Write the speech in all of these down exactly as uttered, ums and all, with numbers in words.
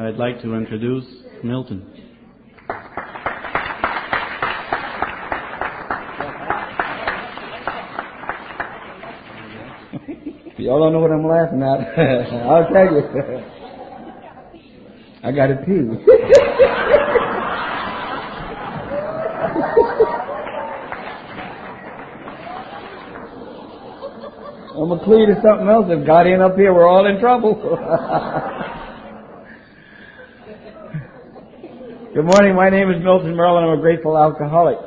I'd like to introduce Milton. Y'all don't know what I'm laughing at. I'll tell you. I got it too. I'm a clue to something else that got in up here. We're all in trouble. Good morning. My name is Milton Merrill, and I'm a grateful alcoholic.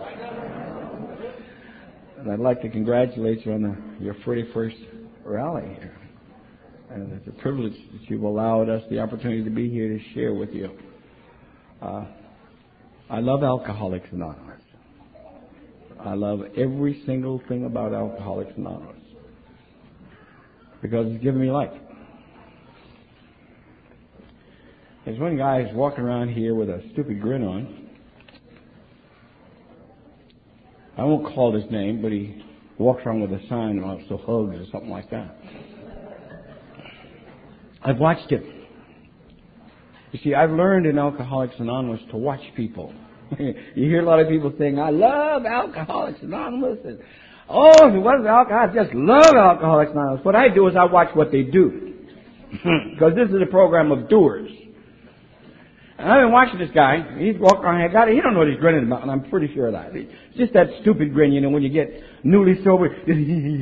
And I'd like to congratulate you on the, your forty-first rally here. And it's a privilege that you've allowed us the opportunity to be here to share with you. Uh, I love Alcoholics Anonymous. I love every single thing about Alcoholics Anonymous because it's given me life. There's one guy who's walking around here with a stupid grin on. I won't call his name, but he walks around with a sign about so hugs or something like that. I've watched him. You see, I've learned in Alcoholics Anonymous to watch people. You hear a lot of people saying, I love Alcoholics Anonymous. And, oh, if it wasn't alcohol, I just love Alcoholics Anonymous. What I do is I watch what they do. Because this is a program of doers. And I've been watching this guy. He's walking around here. God, he don't know what he's grinning about, and I'm pretty sure of that. It's just that stupid grin, you know, when you get newly sober. And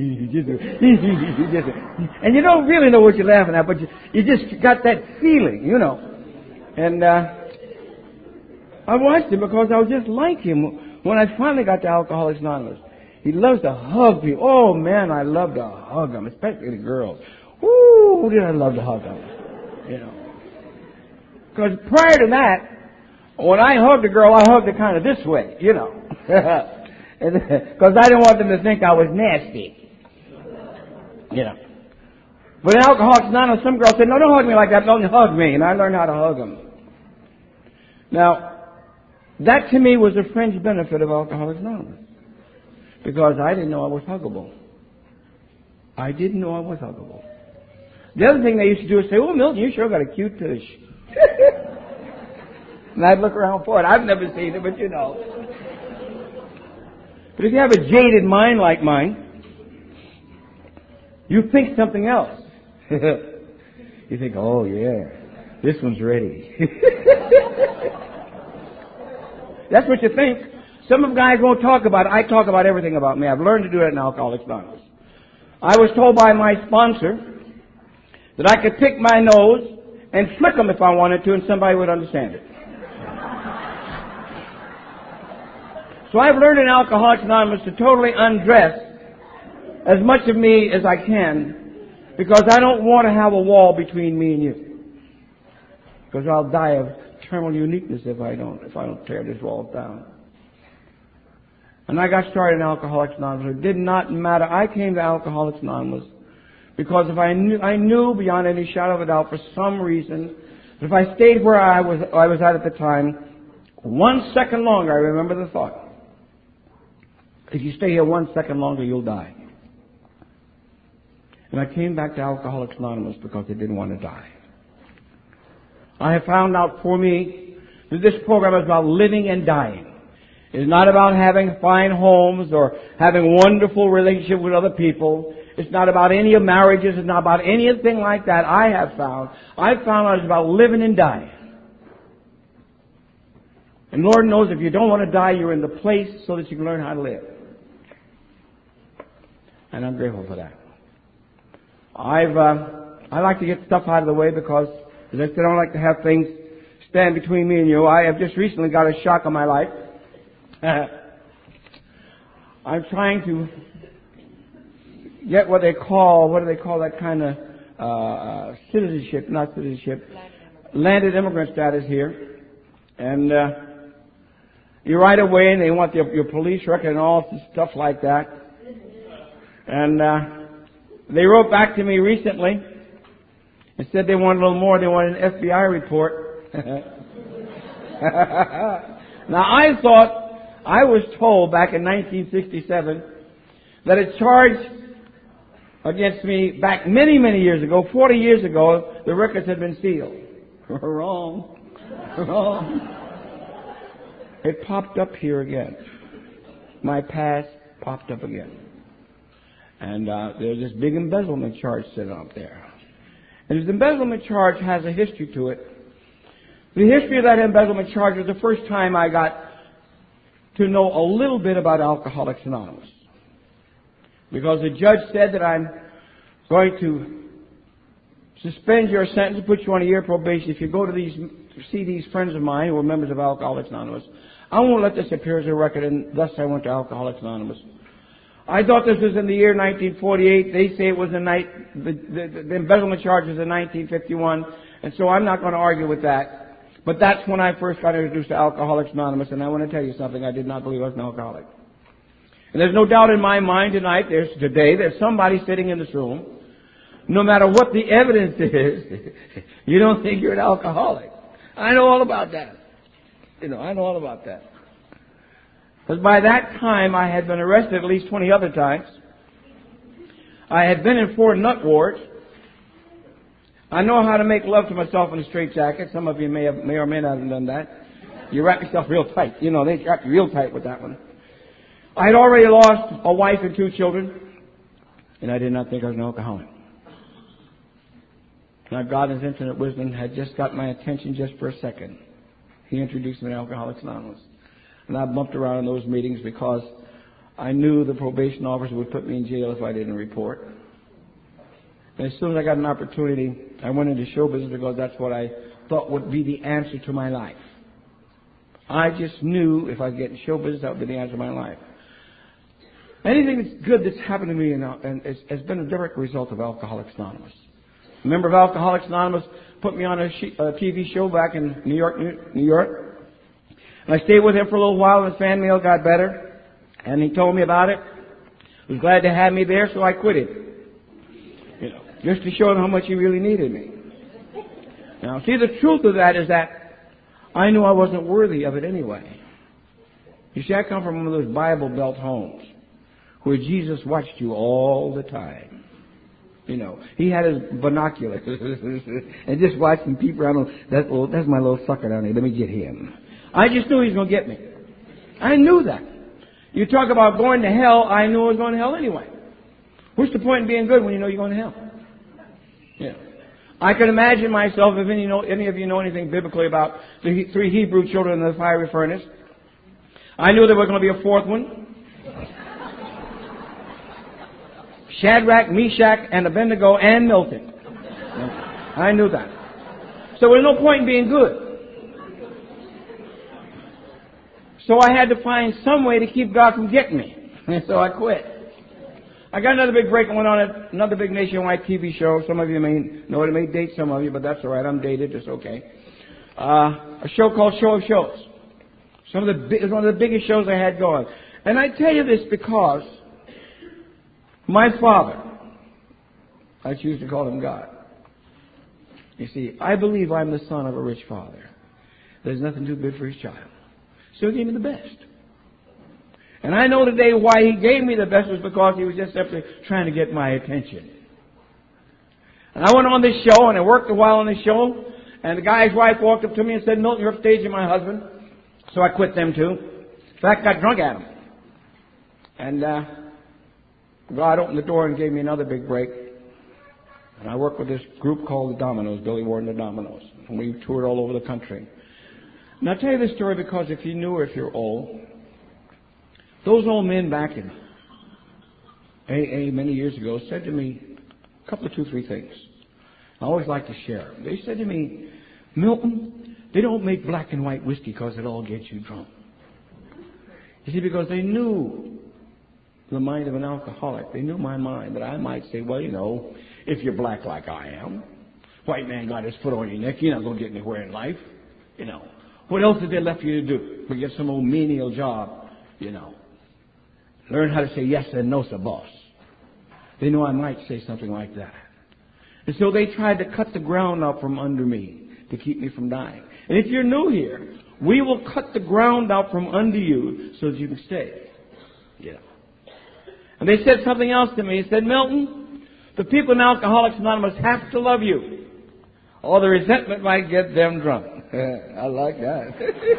you don't really know what you're laughing at, but you, you just got that feeling, you know. And uh, I watched him because I was just like him when I finally got to Alcoholics Anonymous. He loves to hug people. Oh, man, I love to hug them, especially the girls. Woo, did I love to hug them, you know. Because prior to that, when I hugged a girl, I hugged her kind of this way, you know. Because I didn't want them to think I was nasty. You know. But in Alcoholics Anonymous, some girls said, no, don't hug me like that. Don't hug me. And I learned how to hug them. Now, that to me was a fringe benefit of Alcoholics Anonymous. Because I didn't know I was huggable. I didn't know I was huggable. The other thing they used to do is say, oh, Milton, you sure got a cute tush. And I'd look around for it. I've never seen it, but you know. But if you have a jaded mind like mine, you think something else. You think, oh yeah, this one's ready. That's what you think. Some of the guys won't talk about it. I talk about everything about me. I've learned to do that in Alcoholics Anonymous. I was told by my sponsor that I could pick my nose and flick them if I wanted to, and somebody would understand it. So I've learned in Alcoholics Anonymous to totally undress as much of me as I can, because I don't want to have a wall between me and you. Because I'll die of terminal uniqueness if I don't, if I don't tear this wall down. And I got started in Alcoholics Anonymous. It did not matter. I came to Alcoholics Anonymous because if I knew, I knew beyond any shadow of a doubt, for some reason, that if I stayed where I was, I was at at the time, one second longer, I remember the thought, if you stay here one second longer, you'll die. And I came back to Alcoholics Anonymous because I didn't want to die. I have found out for me that this program is about living and dying. It's not about having fine homes or having wonderful relationships with other people. It's not about any of marriages. It's not about anything like that. I have found. I've found out it's about living and dying. And Lord knows if you don't want to die, you're in the place so that you can learn how to live. And I'm grateful for that. I've, uh, I like to get stuff out of the way because, as I said, I don't like to have things stand between me and you. I have just recently got a shock in my life. I'm trying to get what they call, what do they call that kind of uh, citizenship, not citizenship, landed immigrant status here. And uh, you right away, and they want your, your police record and all this stuff like that. And uh, they wrote back to me recently and said they wanted a little more. They wanted an F B I report. Now, I thought, I was told back in nineteen sixty-seven that a charge against me back many, many years ago, forty years ago, the records had been sealed. Wrong. Wrong. It popped up here again. My past popped up again. And uh, there's this big embezzlement charge sitting up there. And this embezzlement charge has a history to it. The history of that embezzlement charge was the first time I got to know a little bit about Alcoholics Anonymous. Because the judge said that I'm going to suspend your sentence, put you on a year probation if you go to these, see these friends of mine who are members of Alcoholics Anonymous. I won't let this appear as a record, and thus I went to Alcoholics Anonymous. I thought this was in the year nineteen forty-eight. They say it was in night, the, the, the embezzlement charge was in nineteen fifty-one, and so I'm not going to argue with that. But that's when I first got introduced to Alcoholics Anonymous, and I want to tell you something. I did not believe I was an alcoholic. And there's no doubt in my mind tonight, there's today, there's somebody sitting in this room. No matter what the evidence is, you don't think you're an alcoholic. I know all about that. You know, I know all about that. Because by that time, I had been arrested at least twenty other times. I had been in four nut wards. I know how to make love to myself in a straitjacket. Some of you may have, may or may not have done that. You wrap yourself real tight. You know, they wrap you real tight with that one. I had already lost a wife and two children, and I did not think I was an alcoholic. Now, God, in His infinite wisdom, had just got my attention just for a second. He introduced me to Alcoholics Anonymous. And I bumped around in those meetings because I knew the probation officer would put me in jail if I didn't report. And as soon as I got an opportunity, I went into show business because that's what I thought would be the answer to my life. I just knew if I could get in show business, that would be the answer to my life. Anything that's good that's happened to me and has been a direct result of Alcoholics Anonymous. A member of Alcoholics Anonymous put me on a T V show back in New York, New York. And I stayed with him for a little while, and his fan mail got better. And he told me about it. He was glad to have me there, so I quit it. You know, just to show him how much he really needed me. Now, see, the truth of that is that I knew I wasn't worthy of it anyway. You see, I come from one of those Bible Belt homes where Jesus watched you all the time. You know, he had his binoculars and just watched him peep around. That little, that's my little sucker down there. Let me get him. I just knew he was going to get me. I knew that. You talk about going to hell, I knew I was going to hell anyway. What's the point in being good when you know you're going to hell? Yeah. I can imagine myself, if any, know, any of you know anything biblically about the three Hebrew children in the fiery furnace, I knew there was going to be a fourth one. Shadrach, Meshach, and Abednego, and Milton. I knew that. So there was no point in being good. So I had to find some way to keep God from getting me. And so I quit. I got another big break going on at another big nationwide T V show. Some of you may know it. It may date some of you, but that's all right. I'm dated. It's okay. Uh, a show called Show of Shows. Some of the big, it was one of the biggest shows I had going. And I tell you this because my father, I choose to call him God. You see, I believe I'm the son of a rich father. There's nothing too big for his child. So he gave me the best. And I know today why he gave me the best was because he was just simply trying to get my attention. And I went on this show, and I worked a while on this show, and the guy's wife walked up to me and said, Milton, you're upstaging my husband. So I quit them too. In fact, got drunk at him. And uh, God opened the door and gave me another big break. And I worked with this group called the Dominoes, Billy Ward and the Dominoes. And we toured all over the country. And I'll tell you this story because if you knew or if you're old, those old men back in A A many years ago said to me a couple of two, three things. I always like to share them. They said to me, Milton, they don't make black and white whiskey because it all gets you drunk. You see, because they knew the mind of an alcoholic. They knew my mind, that I might say, well, you know, if you're black like I am, white man got his foot on your neck, you're not going to get anywhere in life, you know. What else is there left for you to do? But get some old menial job, you know. Learn how to say yes and no, sir, boss. They knew I might say something like that. And so they tried to cut the ground out from under me to keep me from dying. And if you're new here, we will cut the ground out from under you so that you can stay. Yeah. And they said something else to me. They said, Milton, the people in Alcoholics Anonymous have to love you. Or the resentment might get them drunk. I like that.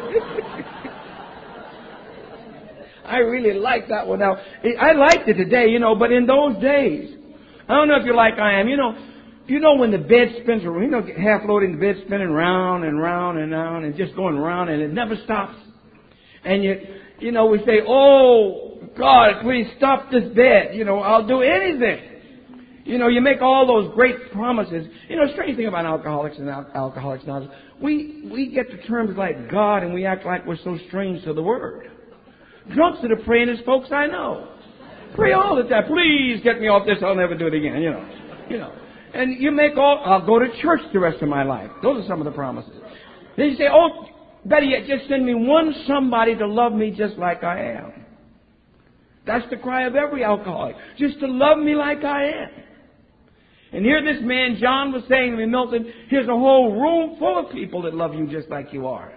I really like that one. Now, I liked it today, you know, but in those days, I don't know if you're like I am, you know, you know when the bed spins around, you know, half loading the bed spinning round and round and round and just going round and it never stops. And you, you know, we say, oh, God, please stop this bed. You know, I'll do anything. You know, you make all those great promises. You know, strange thing about alcoholics and al- alcoholics now, we, we get to terms like God and we act like we're so strange to the Word. Drunks are the prayingest folks I know. Pray all the time. Please get me off this. I'll never do it again. You know, you know. And you make all. I'll go to church the rest of my life. Those are some of the promises. Then you say, oh, better yet, just send me one somebody to love me just like I am. That's the cry of every alcoholic. Just to love me like I am. And here this man, John, was saying to me, Milton, here's a whole room full of people that love you just like you are.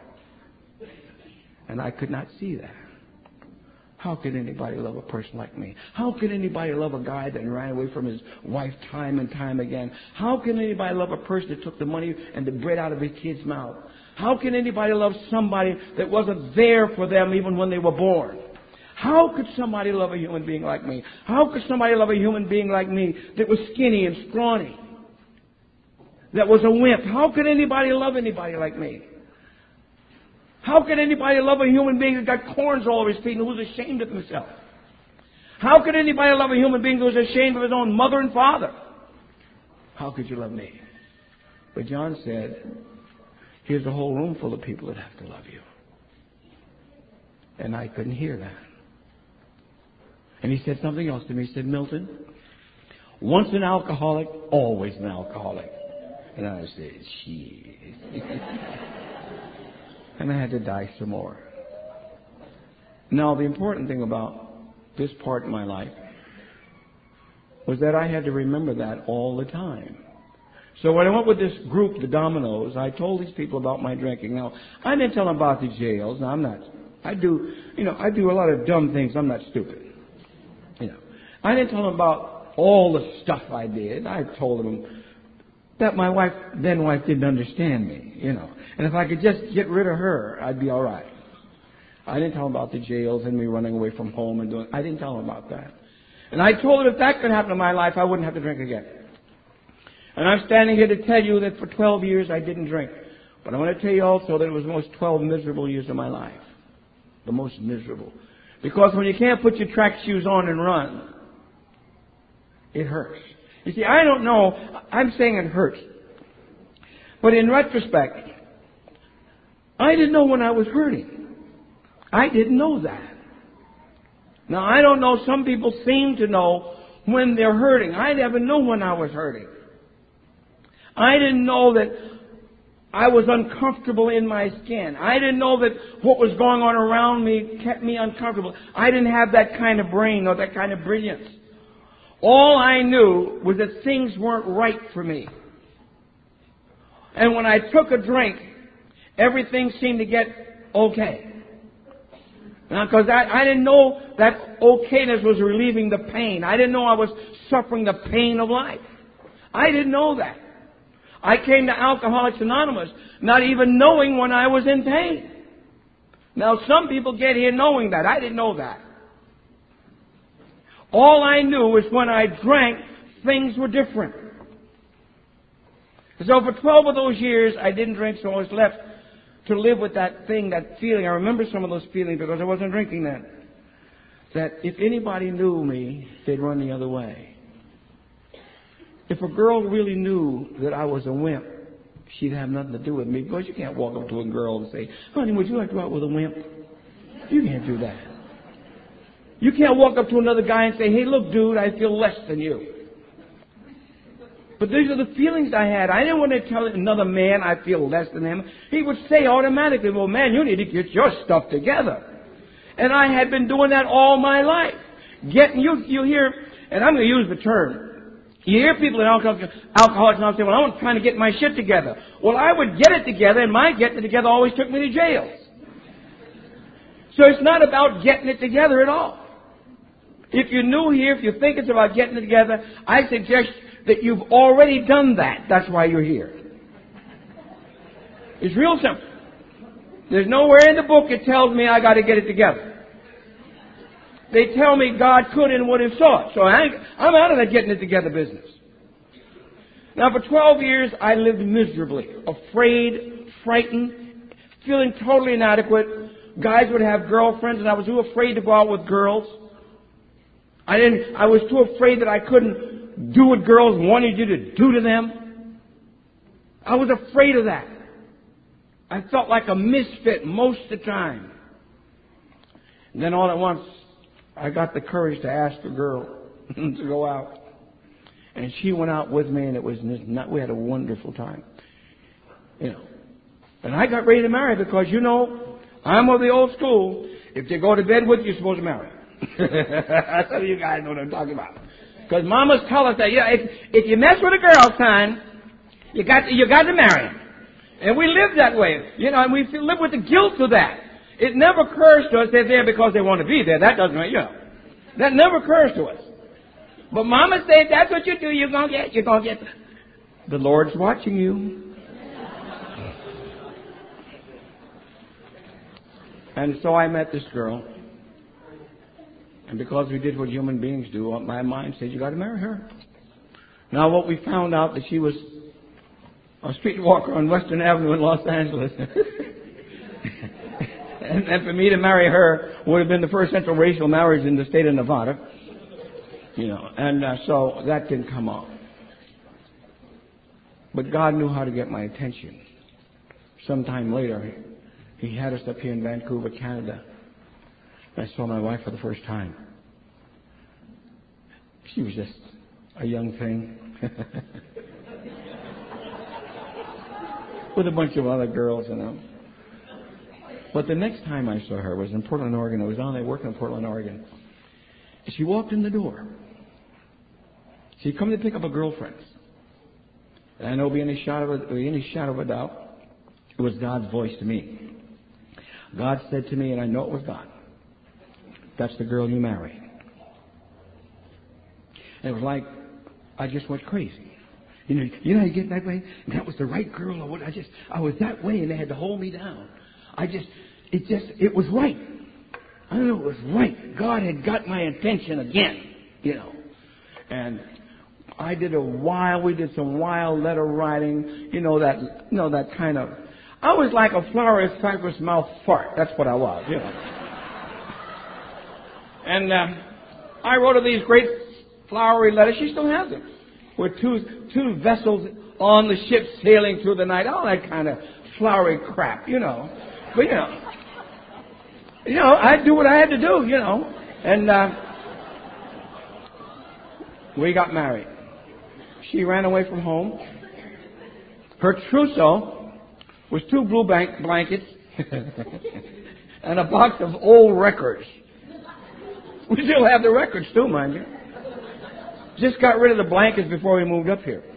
And I could not see that. How could anybody love a person like me? How could anybody love a guy that ran away from his wife time and time again? How can anybody love a person that took the money and the bread out of his kid's mouth? How can anybody love somebody that wasn't there for them even when they were born? How could somebody love a human being like me? How could somebody love a human being like me that was skinny and scrawny? That was a wimp? How could anybody love anybody like me? How could anybody love a human being that got corns all over his feet and who was ashamed of himself? How could anybody love a human being who was ashamed of his own mother and father? How could you love me? But John said, here's a whole room full of people that have to love you. And I couldn't hear that. And he said something else to me. He said, Milton, once an alcoholic, always an alcoholic. And I said, shit. And I had to die some more. Now, the important thing about this part in my life was that I had to remember that all the time. So when I went with this group, the Dominoes, I told these people about my drinking. Now, I didn't tell them about the jails. Now, I'm not, I do, you know, I do a lot of dumb things. I'm not stupid. You know, I didn't tell them about all the stuff I did. I told them that my wife, then wife, didn't understand me, you know. And if I could just get rid of her, I'd be all right. I didn't tell them about the jails and me running away from home and doing, I didn't tell them about that. And I told them if that could happen in my life, I wouldn't have to drink again. And I'm standing here to tell you that for twelve years I didn't drink. But I want to tell you also that it was the most twelve miserable years of my life. The most miserable. Because when you can't put your track shoes on and run, it hurts. You see, I don't know, I'm saying it hurts. But in retrospect, I didn't know when I was hurting. I didn't know that. Now, I don't know, some people seem to know when they're hurting. I never knew when I was hurting. I didn't know that I was uncomfortable in my skin. I didn't know that what was going on around me kept me uncomfortable. I didn't have that kind of brain or that kind of brilliance. All I knew was that things weren't right for me. And when I took a drink, everything seemed to get okay. Because I, I didn't know that okayness was relieving the pain. I didn't know I was suffering the pain of life. I didn't know that. I came to Alcoholics Anonymous not even knowing when I was in pain. Now, some people get here knowing that. I didn't know that. All I knew is when I drank, things were different. So for twelve of those years, I didn't drink, so I was left to live with that thing, that feeling. I remember some of those feelings because I wasn't drinking then. That if anybody knew me, they'd run the other way. If a girl really knew that I was a wimp, she'd have nothing to do with me. Because you can't walk up to a girl and say, honey, would you like to go out with a wimp? You can't do that. You can't walk up to another guy and say, hey, look, dude, I feel less than you. But these are the feelings I had. I didn't want to tell another man I feel less than him. He would say automatically, well, man, you need to get your stuff together. And I had been doing that all my life. Getting, you, you hear, and I'm going to use the term. You hear people in Alcoholics Anonymous say, well, I'm trying to get my shit together. Well, I would get it together, and my getting it together always took me to jail. So it's not about getting it together at all. If you're new here, if you think it's about getting it together, I suggest that you've already done that. That's why you're here. It's real simple. There's nowhere in the book it tells me I got to get it together. They tell me God could and would have sought. So I, I'm out of that getting it together business. Now, for twelve years, I lived miserably, afraid, frightened, feeling totally inadequate. Guys would have girlfriends, and I was too afraid to go out with girls. I didn't. I was too afraid that I couldn't do what girls wanted you to do to them. I was afraid of that. I felt like a misfit most of the time. And then all at once, I got the courage to ask a girl to go out. And she went out with me, and it was not, we had a wonderful time. You know. And I got ready to marry because, you know, I'm of the old school. If they go to bed with you, you're supposed to marry. Some of you guys know what I'm talking about. Because mamas tell us that, yeah, if, if you mess with a girl, son, you got to, you got to marry him. And we live that way, you know, and we live with the guilt of that. It never occurs to us they're there because they want to be there. That doesn't, you know, that never occurs to us. But Mama said, that's what you do. You're gonna get, you're gonna get. The Lord's watching you. And so I met this girl, and because we did what human beings do, my mind said, you got to marry her. Now, what we found out that she was a streetwalker on Western Avenue in Los Angeles. and, and for me to marry her would have been the first interracial marriage in the state of Nevada. You know, and uh, so that didn't come off. But God knew how to get my attention. Sometime later, He, he had us up here in Vancouver, Canada. I saw my wife for the first time. She was just a young thing. With a bunch of other girls, you know. But the next time I saw her was in Portland, Oregon. I was on there working in Portland, Oregon. She walked in the door. She'd come to pick up her girlfriends. And I know beyond any shadow of, any shadow of a doubt, it was God's voice to me. God said to me, and I know it was God, that's the girl you marry. And it was like I just went crazy. You know, you know, you get that way. And that was the right girl. Or what? I just, I was that way, and they had to hold me down. I just, it just, it was right. I don't know, it was right. God had got my attention again, you know. And I did a wild, we did some wild letter writing, you know, that, you know, that kind of, I was like a flowery, cypress mouth fart. That's what I was, you know. And uh, I wrote her these great flowery letters. She still has them. With two, two vessels on the ship sailing through the night. All that kind of flowery crap, you know. But, you know. You know, I do what I had to do, you know. And uh, we got married. She ran away from home. Her trousseau was two blue bank blankets and a box of old records. We still have the records too, mind you. Just got rid of the blankets before we moved up here.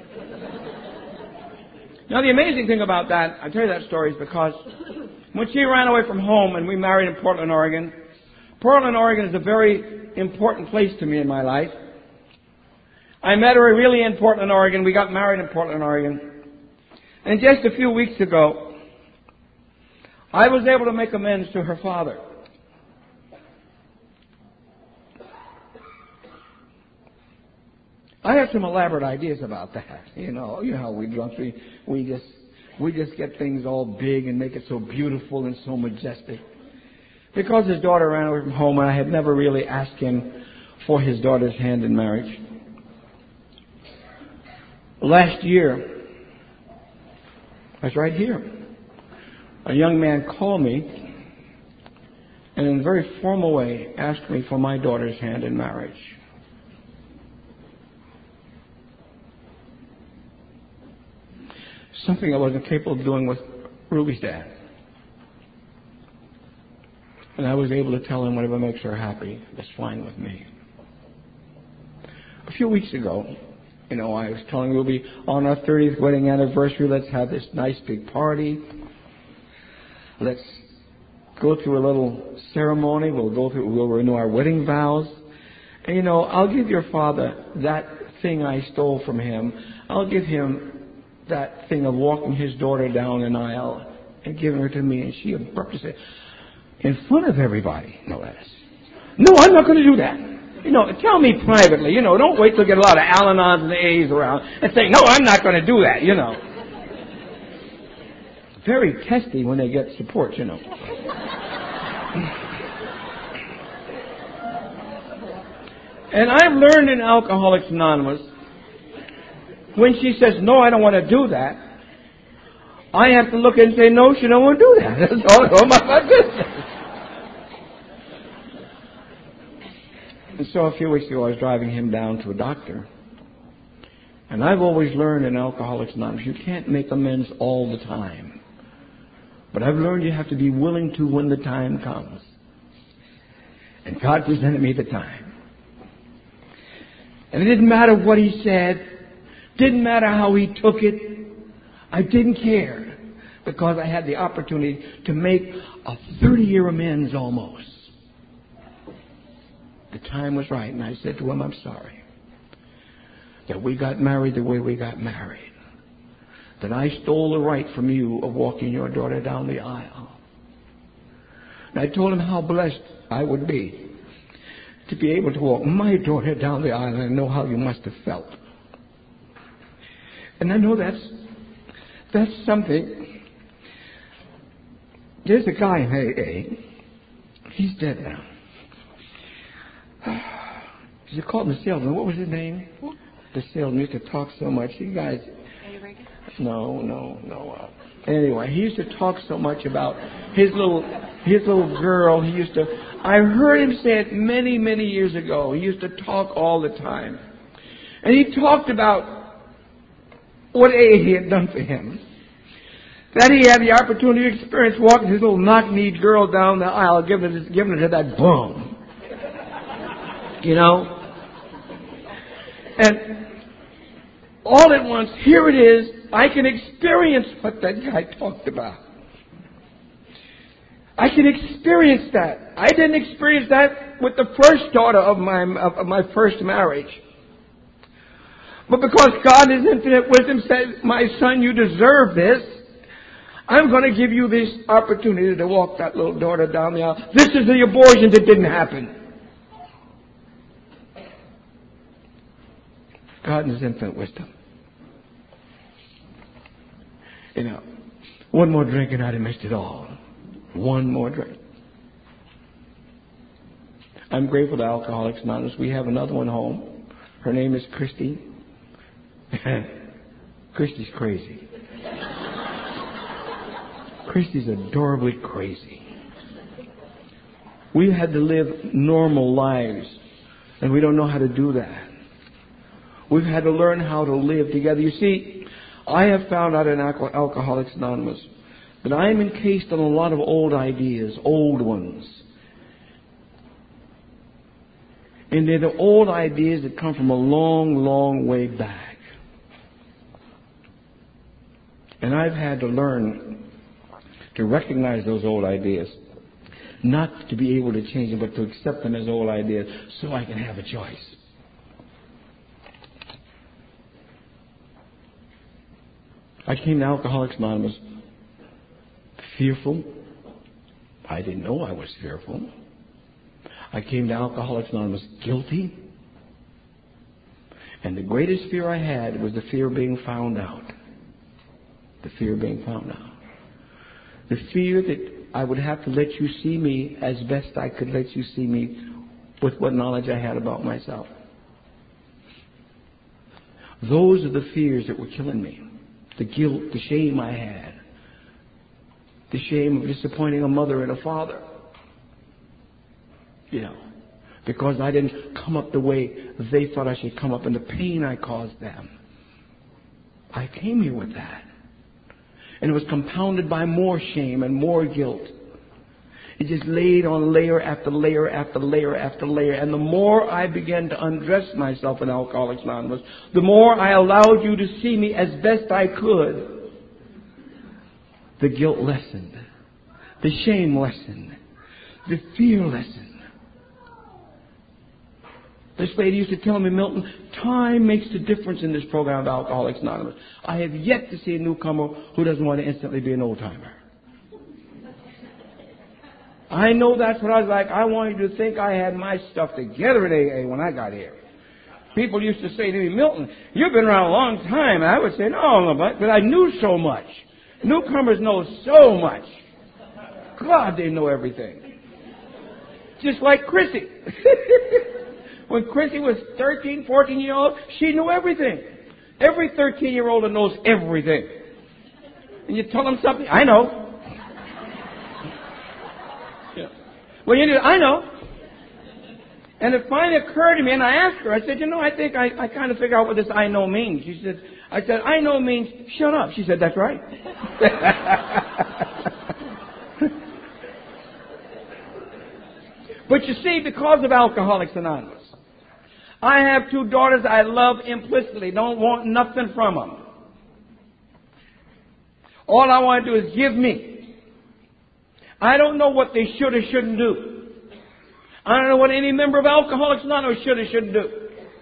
Now, the amazing thing about that, I tell you that story, is because when she ran away from home and we married in Portland, Oregon, Portland, Oregon is a very important place to me in my life. I met her really in Portland, Oregon. We got married in Portland, Oregon. And just a few weeks ago, I was able to make amends to her father. I have some elaborate ideas about that. You know, you know how we drunks, we, we just, we just get things all big and make it so beautiful and so majestic. Because his daughter ran away from home, and I had never really asked him for his daughter's hand in marriage. Last year, I was right here. A young man called me and in a very formal way asked me for my daughter's hand in marriage. Something I wasn't capable of doing with Ruby's dad. And I was able to tell him whatever makes her happy, that's fine with me. A few weeks ago, you know, I was telling Ruby, on our thirtieth wedding anniversary, let's have this nice big party. Let's go through a little ceremony. We'll go through, we'll renew our wedding vows. And, you know, I'll give your father that thing I stole from him. I'll give him that thing of walking his daughter down an aisle and giving her to me, and she abruptly said, in front of everybody, no less, no, I'm not going to do that. You know, tell me privately, you know, don't wait till you get a lot of Al-Anons and A's around and say, no, I'm not going to do that, you know. Very testy when they get support, you know. And I've learned in Alcoholics Anonymous, when she says, no, I don't want to do that, I have to look and say, no, she don't want to do that. That's all, all my, my business. And so a few weeks ago, I was driving him down to a doctor. And I've always learned in Alcoholics Anonymous, you can't make amends all the time. But I've learned you have to be willing to when the time comes. And God presented me the time. And it didn't matter what he said. Didn't matter how he took it. I didn't care. Because I had the opportunity to make a thirty-year amends almost. The time was right, and I said to him, I'm sorry that we got married the way we got married. That I stole the right from you of walking your daughter down the aisle. And I told him how blessed I would be to be able to walk my daughter down the aisle, and I know how you must have felt. And I know that's that's something. There's a guy in A A. He's dead now. You called him the salesman. What was his name? The salesman used to talk so much. You guys. No, no, no. Uh, anyway, he used to talk so much about his little, his little girl. He used to. I heard him say it many, many years ago. He used to talk all the time, and he talked about what A A had done for him. That he had the opportunity to experience walking his little knock-kneed girl down the aisle, giving it, giving it to that bum. You know? And all at once, here it is, I can experience what that guy talked about. I can experience that. I didn't experience that with the first daughter of my, of, of my first marriage. But because God in His infinite wisdom said, my son, you deserve this, I'm going to give you this opportunity to walk that little daughter down the aisle. This is the abortion that didn't happen. God in His infinite wisdom. You know, one more drink and I'd have missed it all. One more drink. I'm grateful to Alcoholics Anonymous. We have another one home. Her name is Christy. Christy's crazy. Christy's adorably crazy. We had to live normal lives, and we don't know how to do that. We've had to learn how to live together. You see, I have found out in Alcoholics Anonymous that I am encased in a lot of old ideas, old ones. And they're the old ideas that come from a long, long way back. And I've had to learn to recognize those old ideas. Not to be able to change them, but to accept them as old ideas so I can have a choice. I came to Alcoholics Anonymous fearful. I didn't know I was fearful. I came to Alcoholics Anonymous guilty. And the greatest fear I had was the fear of being found out. The fear of being found out. The fear that I would have to let you see me as best I could let you see me with what knowledge I had about myself. Those are the fears that were killing me. The guilt, the shame I had. The shame of disappointing a mother and a father. You know, because I didn't come up the way they thought I should come up, and the pain I caused them. I came here with that. And it was compounded by more shame and more guilt. It just laid on layer after layer after layer after layer. And the more I began to undress myself in Alcoholics Anonymous, the more I allowed you to see me as best I could. The guilt lessened. The shame lessened. The fear lessened. This lady used to tell me, Milton, time makes the difference in this program of Alcoholics Anonymous. I have yet to see a newcomer who doesn't want to instantly be an old-timer. I know that's what I was like. I wanted you to think I had my stuff together at A A when I got here. People used to say to me, Milton, you've been around a long time. And I would say, no, no, but, but I knew so much. Newcomers know so much. God, they know everything. Just like Chrissy. When Chrissy was thirteen, fourteen years old, she knew everything. Every thirteen-year-old knows everything. And you tell them something, I know. Yeah. Well, you do, I know. And it finally occurred to me, and I asked her, I said, you know, I think I, I kind of figure out what this I know means. She said, I said, I know means shut up. She said, that's right. But you see, because of Alcoholics Anonymous, I have two daughters I love implicitly, don't want nothing from them. All I want to do is give me. I don't know what they should or shouldn't do. I don't know what any member of Alcoholics Anonymous should or shouldn't do.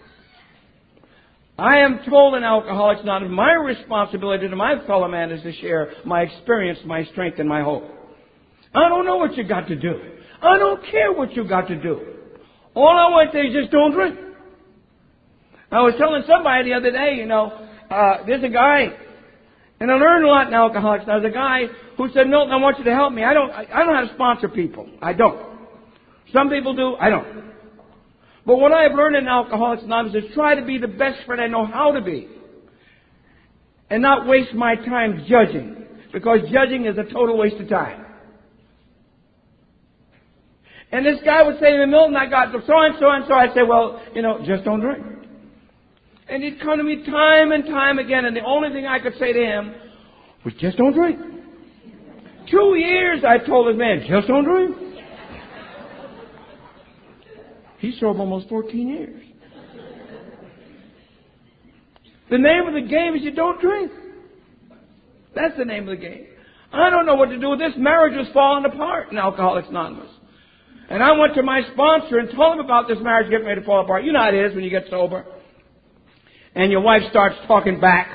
I am told in Alcoholics Anonymous, my responsibility to my fellow man is to share my experience, my strength, and my hope. I don't know what you got to do. I don't care what you got to do. All I want to say is just don't drink. I was telling somebody the other day, you know, uh, there's a guy, and I learned a lot in Alcoholics. There's a guy who said, Milton, I want you to help me. I don't, I, I don't know how to sponsor people. I don't. Some people do. I don't. But what I have learned in Alcoholics Anonymous is try to be the best friend I know how to be. And not waste my time judging. Because judging is a total waste of time. And this guy would say to me, Milton, I got so and so and so. I'd say, well, you know, just don't drink. And he'd come to me time and time again, and the only thing I could say to him was, just don't drink. Two years I told this man, just don't drink. He's sober almost fourteen years. The name of the game is you don't drink. That's the name of the game. I don't know what to do with this. Marriage was falling apart in Alcoholics Anonymous. And I went to my sponsor and told him about this marriage getting ready to fall apart. You know how it is when you get sober. And your wife starts talking back.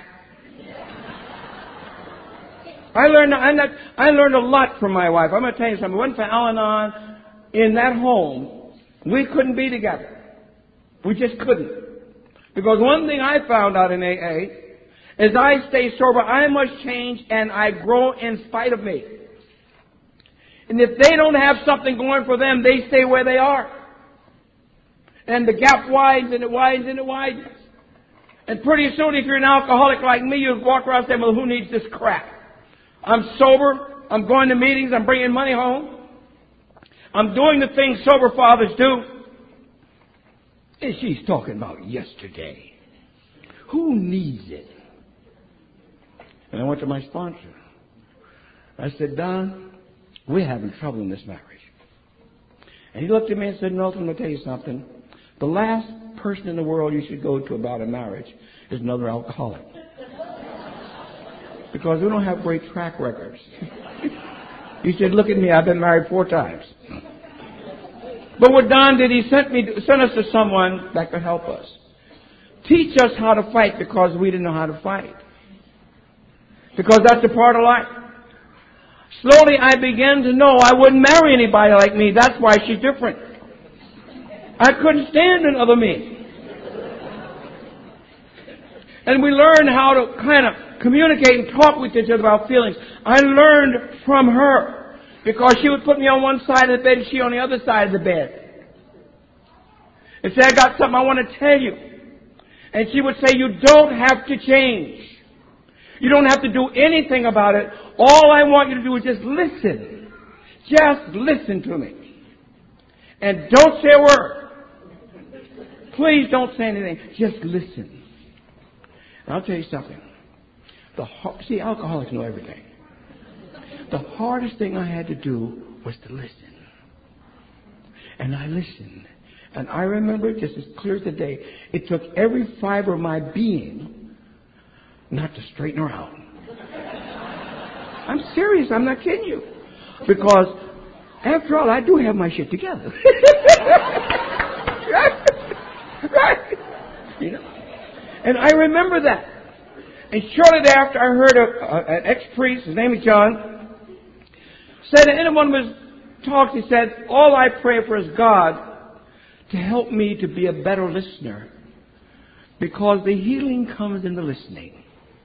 I learned, I learned a lot from my wife. I'm going to tell you something. When for Al-Anon, in that home, we couldn't be together. We just couldn't. Because one thing I found out in A A is I stay sober, I must change, and I grow in spite of me. And if they don't have something going for them, they stay where they are. And the gap widens and it widens and it widens. And pretty soon, if you're an alcoholic like me, you walk around saying, well, who needs this crap? I'm sober. I'm going to meetings. I'm bringing money home. I'm doing the things sober fathers do. And she's talking about yesterday. Who needs it? And I went to my sponsor. I said, Don, we're having trouble in this marriage. And he looked at me and said, Milton, I'm going to tell you something. The last person in the world you should go to about a marriage is another alcoholic. Because we don't have great track records. You should look at me. I've been married four times. But what Don did, he sent me, sent us to someone that could help us. Teach us how to fight because we didn't know how to fight. Because that's a part of life. Slowly I began to know I wouldn't marry anybody like me. That's why she's different. I couldn't stand another me. And we learned how to kind of communicate and talk with each other about feelings. I learned from her because she would put me on one side of the bed and she on the other side of the bed. And say, I got something I want to tell you. And she would say, you don't have to change. You don't have to do anything about it. All I want you to do is just listen. Just listen to me. And don't say a word. Please don't say anything. Just listen. And I'll tell you something. The See, alcoholics know everything. The hardest thing I had to do was to listen. And I listened. And I remember it just as clear as the day. It took every fiber of my being not to straighten her out. I'm serious. I'm not kidding you. Because, after all, I do have my shit together. Right? Right? You know? And I remember that. And shortly thereafter, I heard a, a, an ex-priest, his name is John, said that anyone was talks, he said, all I pray for is God to help me to be a better listener, because the healing comes in the listening.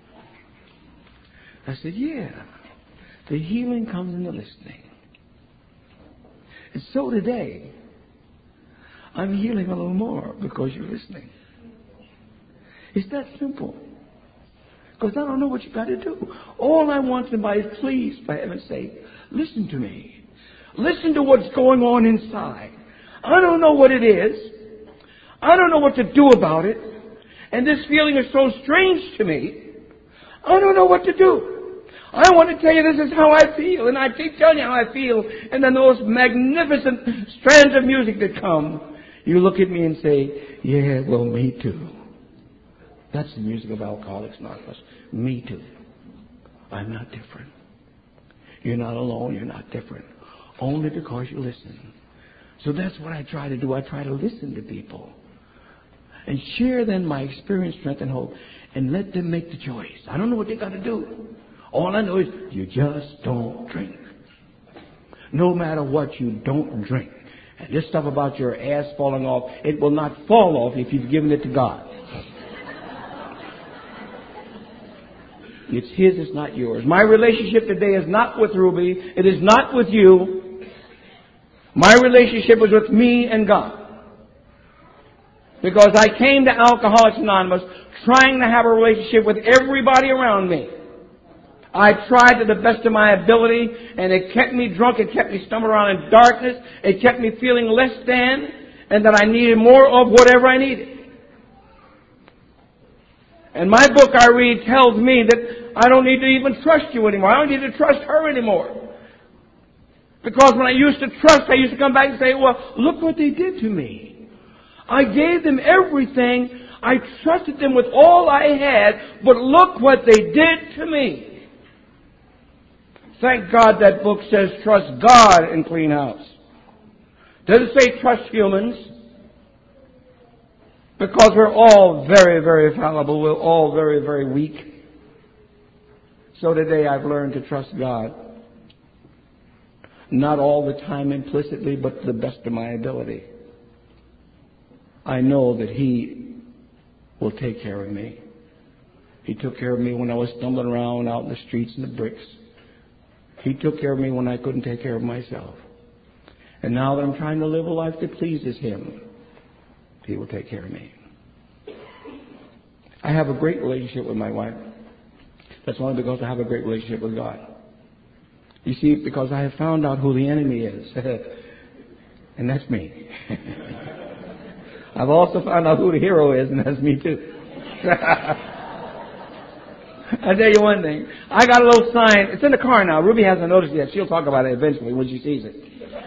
I said, yeah, the healing comes in the listening. And so today, I'm healing a little more because you're listening. It's that simple. Because I don't know what you got to do. All I want somebody is, please, for heaven's sake, listen to me. Listen to what's going on inside. I don't know what it is. I don't know what to do about it. And this feeling is so strange to me. I don't know what to do. I want to tell you this is how I feel. And I keep telling you how I feel. And then those magnificent strands of music that come, you look at me and say, yeah, well, me too. That's the music of Alcoholics Anonymous. Me too. I'm not different. You're not alone. You're not different. Only because you listen. So that's what I try to do. I try to listen to people and share then my experience, strength, and hope, and let them make the choice. I don't know what they got to do. All I know is you just don't drink. No matter what, you don't drink. And this stuff about your ass falling off, it will not fall off if you've given it to God. It's His, it's not yours. My relationship today is not with Ruby. It is not with you. My relationship is with me and God. Because I came to Alcoholics Anonymous trying to have a relationship with everybody around me. I tried to the best of my ability, and it kept me drunk. It kept me stumbling around in darkness. It kept me feeling less than, and that I needed more of whatever I needed. And my book I read tells me that I don't need to even trust you anymore. I don't need to trust her anymore. Because when I used to trust, I used to come back and say, well, look what they did to me. I gave them everything. I trusted them with all I had, but look what they did to me. Thank God that book says trust God and clean house. Doesn't say trust humans. Because we're all very, very fallible. We're all very, very weak. So today I've learned to trust God. Not all the time implicitly, but to the best of my ability. I know that He will take care of me. He took care of me when I was stumbling around out in the streets and the bricks. He took care of me when I couldn't take care of myself. And now that I'm trying to live a life that pleases Him, He will take care of me. I have a great relationship with my wife. That's only because I have a great relationship with God. You see, because I have found out who the enemy is. And that's me. I've also found out who the hero is, and that's me too. I'll tell you one thing. I got a little sign. It's in the car now. Ruby hasn't noticed it yet. She'll talk about it eventually when she sees it.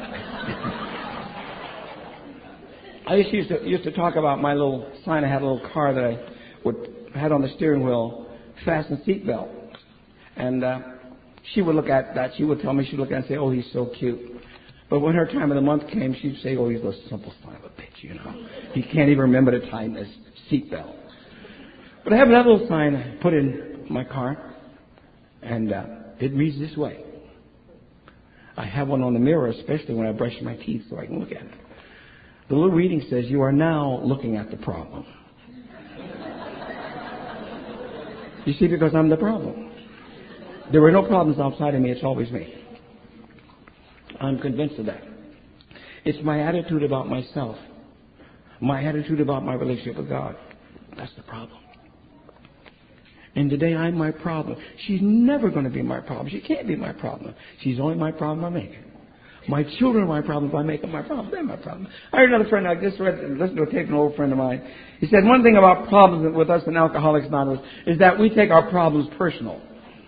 I just used to, used to talk about my little sign. I had a little car that I would had on the steering wheel, fasten seatbelt. And uh, she would look at that. She would tell me, she'd look at it and say, oh, he's so cute. But when her time of the month came, she'd say, oh, he's a simple son of a bitch, you know. He can't even remember to tighten his seatbelt. But I have another little sign I put in my car, and uh, it reads this way. I have one on the mirror, especially when I brush my teeth, so I can look at it. The little reading says, you are now looking at the problem. You see, because I'm the problem. There were no problems outside of me. It's always me. I'm convinced of that. It's my attitude about myself. My attitude about my relationship with God. That's the problem. And today I'm my problem. She's never going to be my problem. She can't be my problem. She's only my problem I make her. My children are my problem. If I make them my problem, they're my problem. I heard another friend, I just read, listened to a tape, an old friend of mine. He said, one thing about problems with us in Alcoholics Anonymous is that we take our problems personal.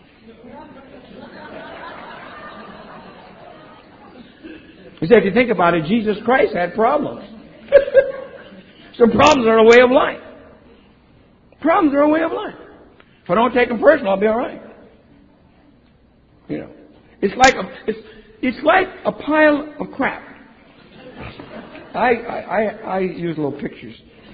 He said, if you think about it, Jesus Christ had problems. So problems are a way of life. Problems are a way of life. If I don't take them personal, I'll be all right. You know, it's like a, it's, it's like a pile of crap. I, I, I, I use little pictures.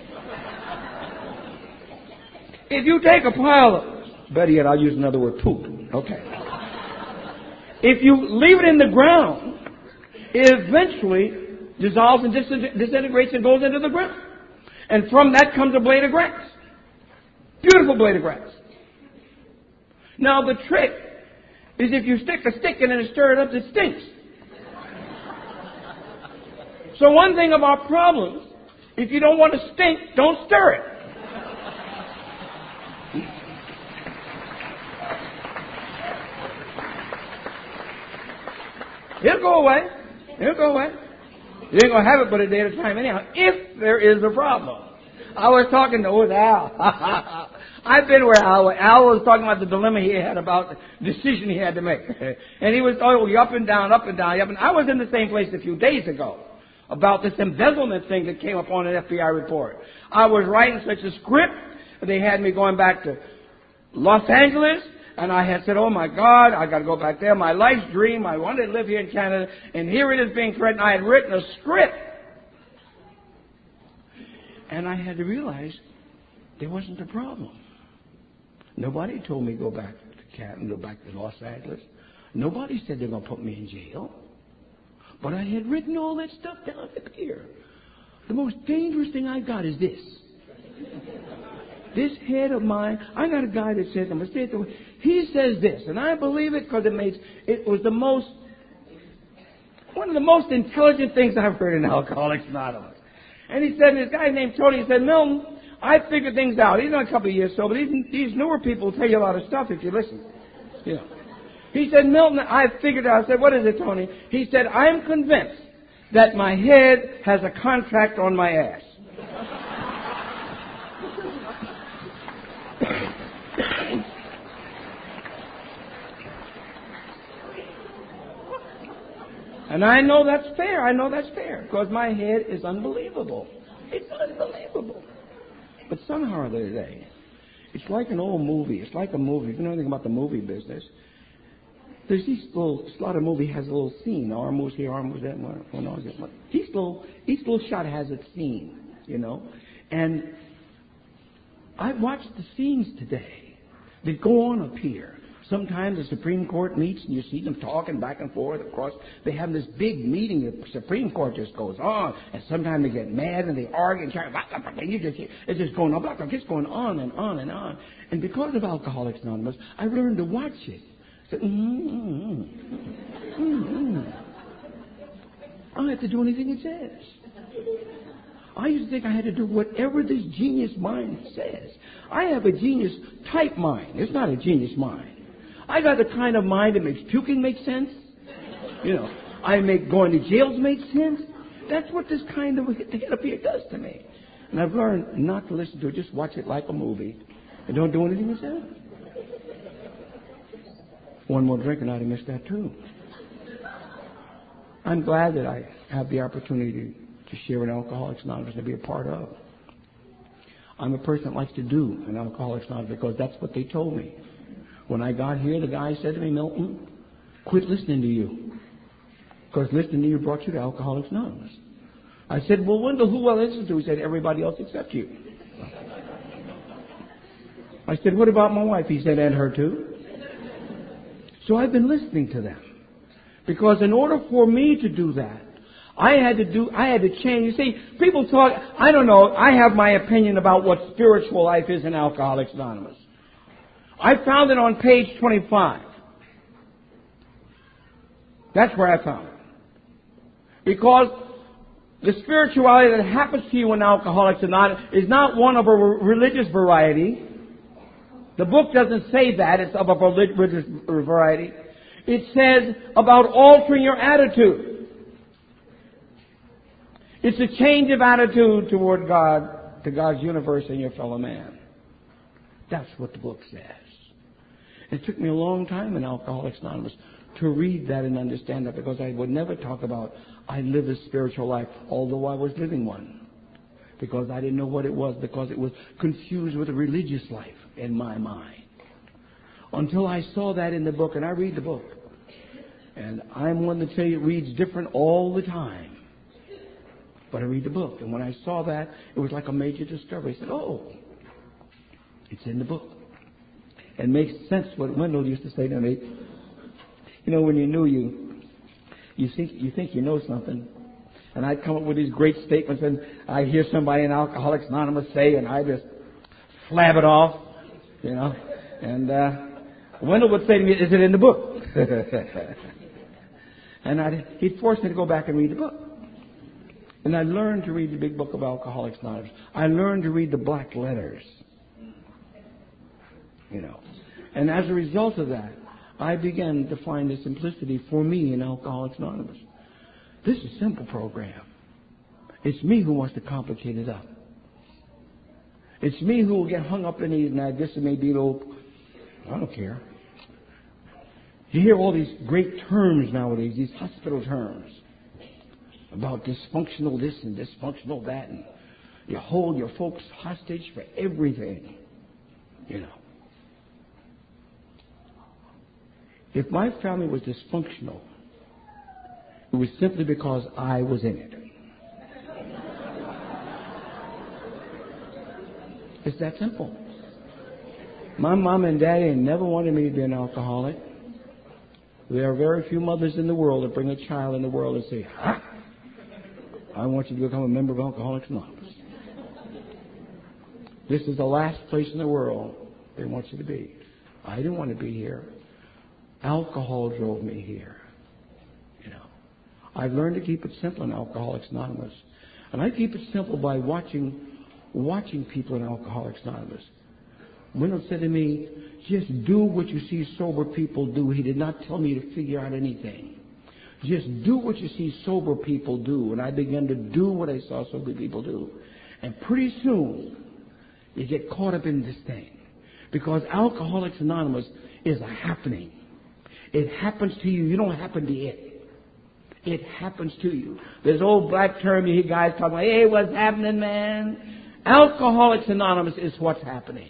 If you take a pile of, better yet, I'll use another word, poop. Okay. If you leave it in the ground, eventually dissolves and disintegrates and goes into the ground. And from that comes a blade of grass. Beautiful blade of grass. Now the trick is if you stick a stick in it and stir it up, it stinks. So one thing about problems, if you don't want to stink, don't stir it. It'll go away. It'll go away. You ain't going to have it but a day at a time anyhow, if there is a problem. I was talking to old Al. I've been where Al was. Al was talking about the dilemma he had about the decision he had to make. And he was talking up and down, up and down, up and down. I was in the same place a few days ago about this embezzlement thing that came up on an F B I report. I was writing such a script. They had me going back to Los Angeles. And I had said, oh my God, I got to go back there. My life's dream. I wanted to live here in Canada. And here it is being threatened. I had written a script. And I had to realize there wasn't a problem. Nobody told me to go back to Canada, go back to Los Angeles. Nobody said they're going to put me in jail. But I had written all that stuff down here. The most dangerous thing I got is this. This head of mine, I got a guy that says, I'm going to say it the way, he says this, and I believe it because it makes, it was the most, one of the most intelligent things I've heard in Alcoholics Anonymous. And he said, this guy named Tony, he said, Milton, I figured things out. He's done a couple of years so, but these, these newer people will tell you a lot of stuff if you listen. You know. He said, Milton, I figured out. I said, what is it, Tony? He said, I'm convinced that my head has a contract on my ass. And I know that's fair. I know that's fair because my head is unbelievable. It's unbelievable. But somehow or other today, it's like an old movie. It's like a movie. If you know anything about the movie business, there's these little, a lot of movie has a little scene. Arm moves here, arm moves that. One, one, one. Each little, each little shot has its scene, you know. And I've watched the scenes today that go on up here. Sometimes the Supreme Court meets and you see them talking back and forth. Of course, they have this big meeting. The Supreme Court just goes on. And sometimes they get mad and they argue and try, and you just, it's just going on. It's going on and on and on. And because of Alcoholics Anonymous, I've learned to watch it. So, mm-hmm, mm-hmm. I don't have to do anything it says. I used to think I had to do whatever this genius mind says. I have a genius type mind. It's not a genius mind. I got the kind of mind that makes puking make sense. You know, I make going to jails make sense. That's what this kind of head up here does to me. And I've learned not to listen to it, just watch it like a movie. And don't do anything it says. One more drink and I'd have missed that too. I'm glad that I have the opportunity to share in Alcoholics Anonymous and to be a part of. I'm a person that likes to do in Alcoholics Anonymous because that's what they told me. When I got here, the guy said to me, Milton, quit listening to you. Because listening to you brought you to Alcoholics Anonymous. I said, well, Wendell, who will I listen to? He said, everybody else except you. I said, what about my wife? He said, and her too. So I've been listening to them. Because in order for me to do that, I had to do, I had to change. You see, people talk, I don't know, I have my opinion about what spiritual life is in Alcoholics Anonymous. I found it on page twenty-five. That's where I found it. Because the spirituality that happens to you in Alcoholics Anonymous is not one of a religious variety. The book doesn't say that, it's of a religious variety. It says about altering your attitude. It's a change of attitude toward God, to God's universe and your fellow man. That's what the book says. It took me a long time in Alcoholics Anonymous to read that and understand that because I would never talk about I live a spiritual life, although I was living one. Because I didn't know what it was, because it was confused with a religious life in my mind. Until I saw that in the book, and I read the book. And I'm one that tell you it reads different all the time. But I read the book. And when I saw that, it was like a major discovery. I said, oh, it's in the book. It makes sense what Wendell used to say to me. You know, when you knew you, you think you think you know something. And I'd come up with these great statements, and I'd hear somebody in Alcoholics Anonymous say, and I just flab it off, you know. And uh, Wendell would say to me, "Is it in the book?" And I'd, he'd force me to go back and read the book. And I learned to read the big book of Alcoholics Anonymous. I learned to read the black letters. You know. And as a result of that, I began to find the simplicity for me in Alcoholics Anonymous. This is a simple program. It's me who wants to complicate it up. It's me who will get hung up in these, and I guess it may be a little, I don't care. You hear all these great terms nowadays, these hospital terms, about dysfunctional this and dysfunctional that, and you hold your folks hostage for everything, you know. If my family was dysfunctional, it was simply because I was in it. It's that simple. My mom and daddy never wanted me to be an alcoholic. There are very few mothers in the world that bring a child in the world and say, "Huh? I want you to become a member of Alcoholics Anonymous." This is the last place in the world they want you to be. I didn't want to be here. Alcohol drove me here. You know, I've learned to keep it simple in Alcoholics Anonymous, and I keep it simple by watching, watching people in Alcoholics Anonymous. Wendell said to me, "Just do what you see sober people do." He did not tell me to figure out anything. Just do what you see sober people do. And I began to do what I saw sober people do. And pretty soon, you get caught up in this thing. Because Alcoholics Anonymous is a happening. It happens to you. You don't happen to it. It happens to you. There's old black term you hear guys talking about, "Hey, what's happening, man?" Alcoholics Anonymous is what's happening.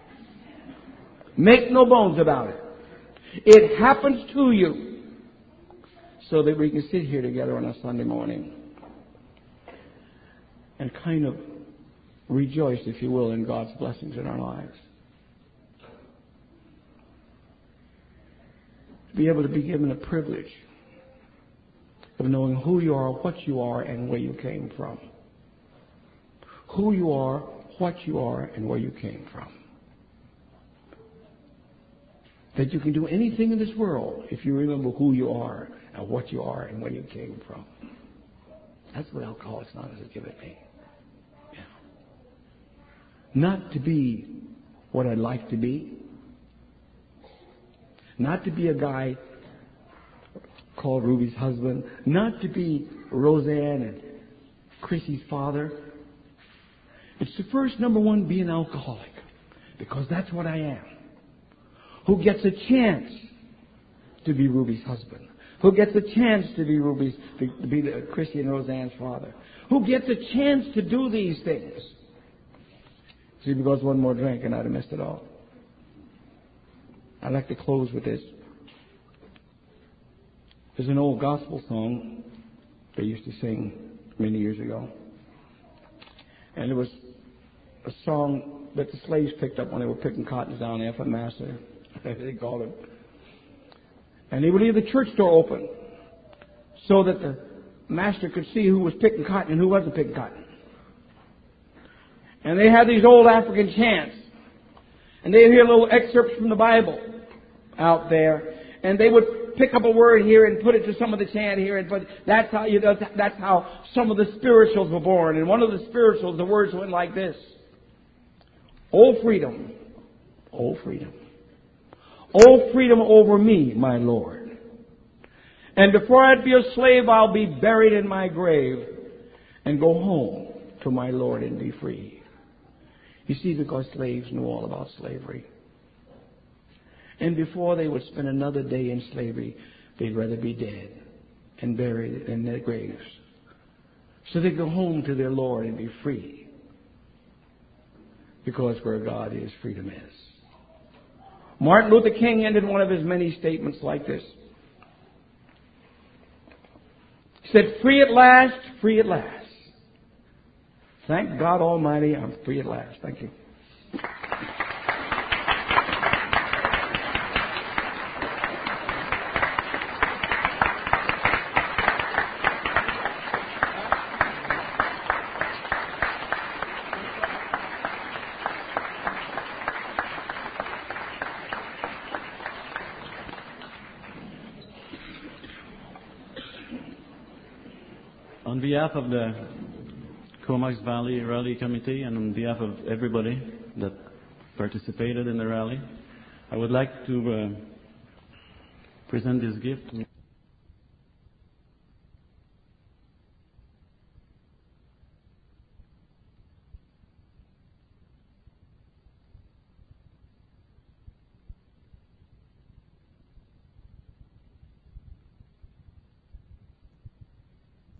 Make no bones about it. It happens to you. So that we can sit here together on a Sunday morning and kind of rejoice, if you will, in God's blessings in our lives. To be able to be given the privilege of knowing who you are, what you are, and where you came from. Who you are, what you are, and where you came from. That you can do anything in this world if you remember who you are and what you are and where you came from. That's what Alcoholics Anonymous has given me. Yeah. Not to be what I'd like to be. Not to be a guy called Ruby's husband. Not to be Roseanne and Chrissy's father. It's to first, number one, be an alcoholic. Because that's what I am. Who gets a chance to be Ruby's husband? Who gets a chance to be Ruby's, to be the Christy and Roseanne's father? Who gets a chance to do these things? See, because one more drink and I'd have missed it all. I'd like to close with this. There's an old gospel song they used to sing many years ago. And it was a song that the slaves picked up when they were picking cottons down there for the master. They called him. And they would leave the church door open so that the master could see who was picking cotton and who wasn't picking cotton. And they had these old African chants. And they'd hear little excerpts from the Bible out there. And they would pick up a word here and put it to some of the chant here. And put, that's how you know, that's how some of the spirituals were born. And one of the spirituals, the words went like this. "Oh freedom, oh freedom. Oh, freedom over me, my Lord. And before I'd be a slave, I'll be buried in my grave and go home to my Lord and be free." You see, because slaves knew all about slavery. And before they would spend another day in slavery, they'd rather be dead and buried in their graves. So they'd go home to their Lord and be free. Because where God is, freedom is. Martin Luther King ended one of his many statements like this. He said, "Free at last, free at last. Thank God Almighty, I'm free at last." Thank you. On behalf of the Comox Valley Rally Committee and on behalf of everybody that participated in the rally, I would like to uh, present this gift.